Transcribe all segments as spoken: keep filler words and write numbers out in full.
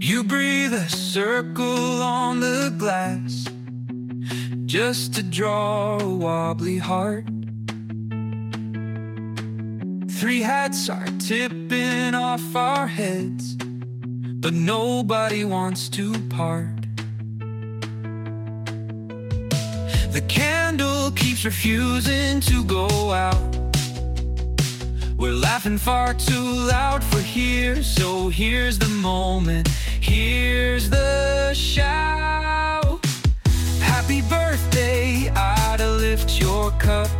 You breathe a circle on the glass just to draw a wobbly heart. Three hats are tipping off our heads, but nobody wants to part. The candle keeps refusing to go out. We're laughing far too loud for here, so here's the moment, here's the shout. Happy birthday, I'd lift your cup.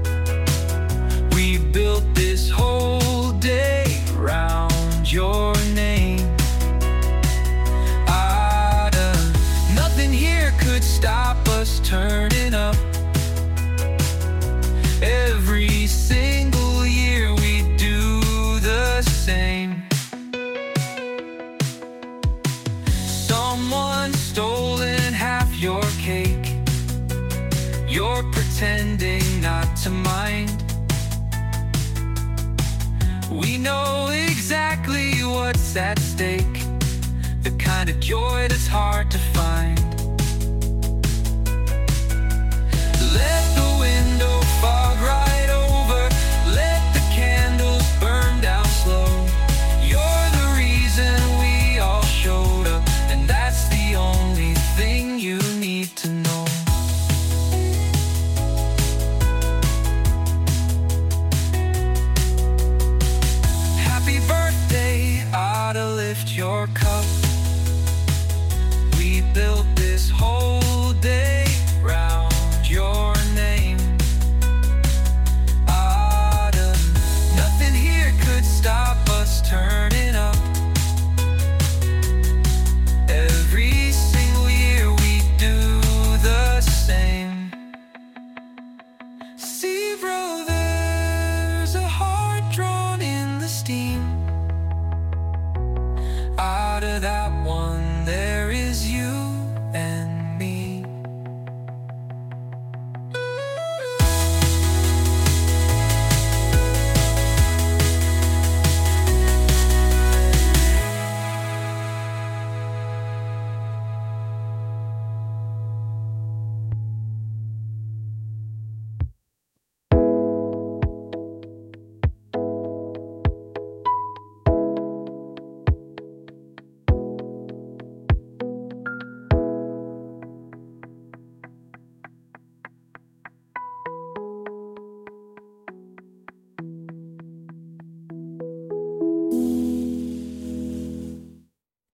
We built this whole day round your name. Ada, nothing here could stop us turning up. Every single year we do the same. Someone's stolen half your cake. You're pretending not to mind. We know exactly what's at stake, the kind of joy that's hard to find. Let the window fog right over, let the candles burn down slow. You're the reason we all showed up, and that's the only thing you need to know. Happy birthday, I'd lift your cup. We built this whole